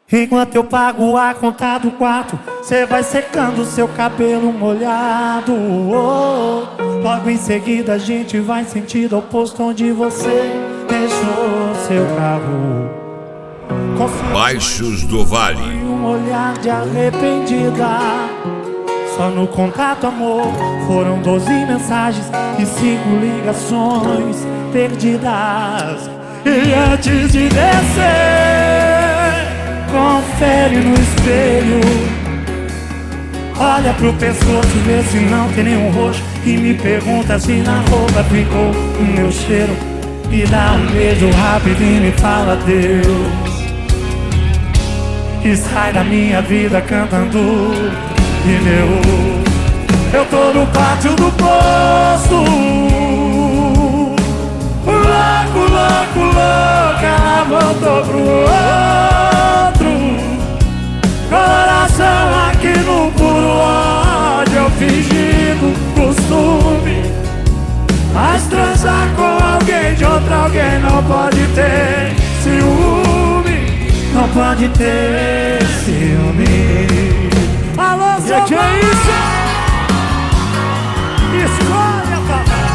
Enquanto eu pago a conta do quarto, cê vai secando seu cabelo molhado. Logo em seguida a gente vai em sentido oposto, onde você deixou seu carro. Baixos do Vale. Um olhar de arrependida. Só no contato, amor, foram 12 mensagens e 5 ligações perdidas. E antes de descer, confere no espelho. Olha pro pescoço, vê se não tem nenhum roxo, e me pergunta se na roupa ficou o meu cheiro. Me dá um beijo rápido e me fala adeus. E sai da minha vida cantando pneu. Eu tô no pátio do posto, louco, louco, louco. Ela voltou pro outro. Coração aqui no puro ódio, eu fingindo costume. Mas transar com alguém de outro alguém não pode ter ciúme. Não pode ter ciúme. Alô, Zé, que é isso? Escolha, papai.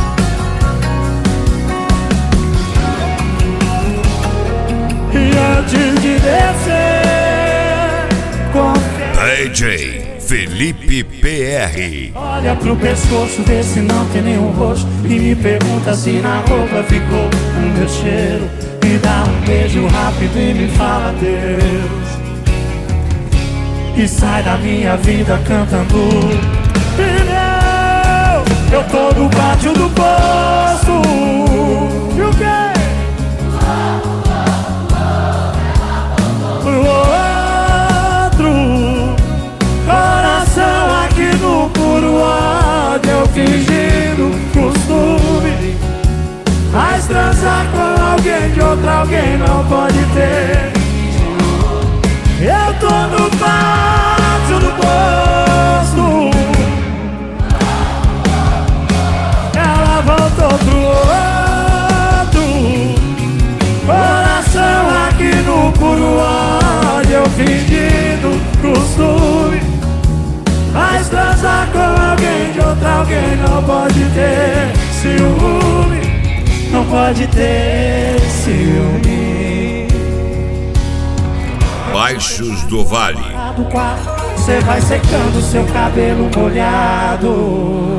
E antes de descer, DJ Felipe PR. olha pro pescoço, vê se não tem nenhum roxo, e me pergunta se na roupa ficou o meu cheiro. Me dá um beijo rápido e me fala adeus. E sai da minha vida cantando pneu. Eu tô no pátio do posto. E o quê? Pro outro. Coração aqui no puro ódio, eu fingindo costume. Mas transar com alguém de outro alguém não pode ter. Eu tô no pátio do posto. Ela voltou pro outro. Coração aqui no puro ódio, eu fingindo costume. Mas transar com alguém de outro alguém não pode ter ciúme. Não pode ter ciúme. Baixos do Vale. Cê vai secando seu cabelo molhado.